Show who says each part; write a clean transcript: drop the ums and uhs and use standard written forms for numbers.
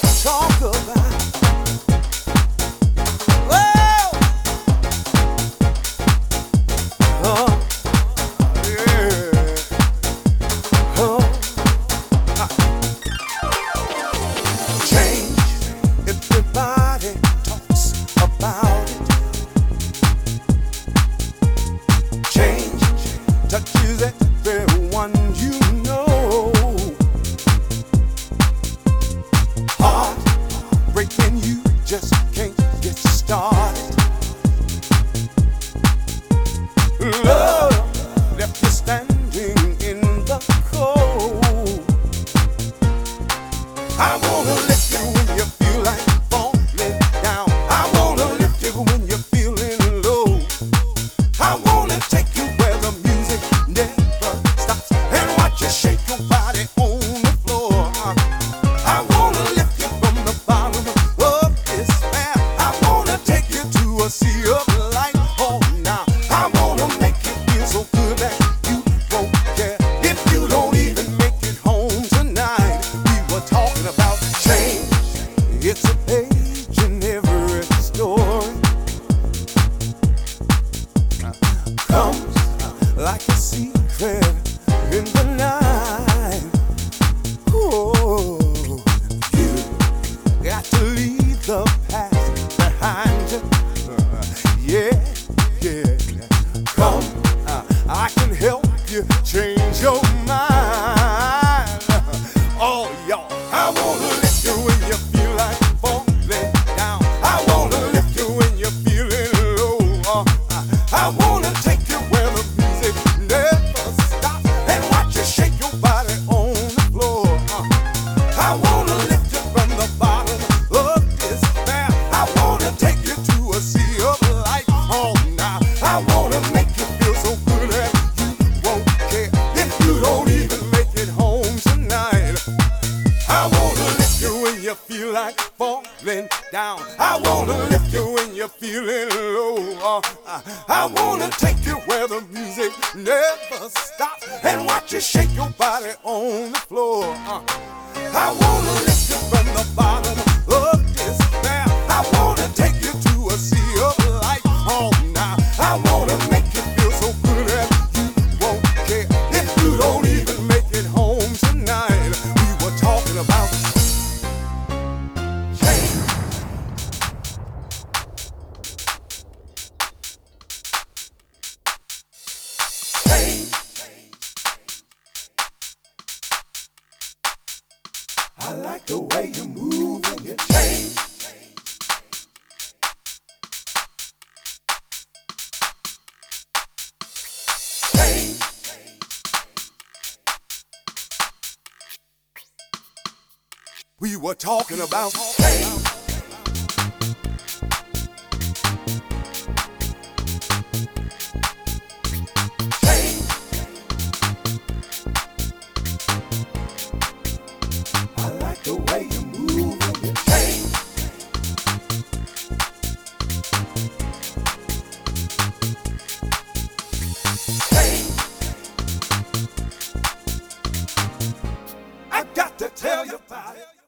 Speaker 1: talk about. Oh, oh, yeah. Oh, change. Everybody talks about it. Change touches everyone you know. Heart breaking, you just can't get started. Love left you standing in the cold. I wanna lift you when you feel like falling down. I wanna lift you when you're feeling low. I wanna take you where the music never stops and watch you shake your body on the floor. I wanna lift you from the bottom of despair. I wanna take you to a sea of light. Oh, now I wanna make you feel so good that you won't care if you don't even make it home tonight. We were talking about change. It's a page in every story. Comes like a secret in the night. Oh, you got to leave the past behind you. Yeah, yeah. Come, I can help you change your mind. Oh, y'all, I wanna lift you when you feel like falling down. I wanna lift you when you're feeling low. I wanna take you where the music never stops and watch you shake your body on the floor. I wanna lift you from the bottom of despair. I wanna take you to a sea of light. Oh, now I wanna make you feel so good that you won't care if you don't even make it home tonight. I wanna lift you when you feel like falling down. I wanna lift you when you're feeling low. I wanna take you where the music never stops and watch you shake your body on the floor. I wanna lift you from the bottom of despair. I wanna take you to a sea of light. Oh, now I wanna make you feel so good that you won't care if you don't even make it home tonight. We were talking about change. Change. I like the way you move and you change. Change. We were talking about change. Change. I like the way you move and you change. Change. I got to tell you about it.